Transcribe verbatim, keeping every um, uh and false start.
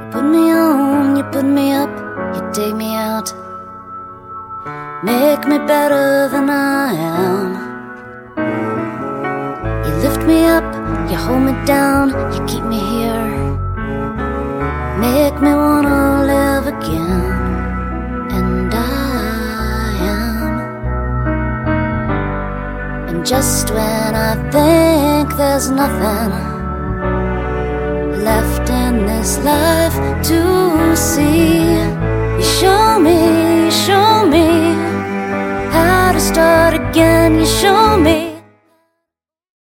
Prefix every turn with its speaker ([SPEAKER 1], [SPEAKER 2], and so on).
[SPEAKER 1] put me on, you put me up, you take me out, make me better than I am. You lift me up, you hold me down, you keep me here, make me wanna live again. And I am. And just when I think there's nothing left in this life to see, you show me, you show me how to start again. You show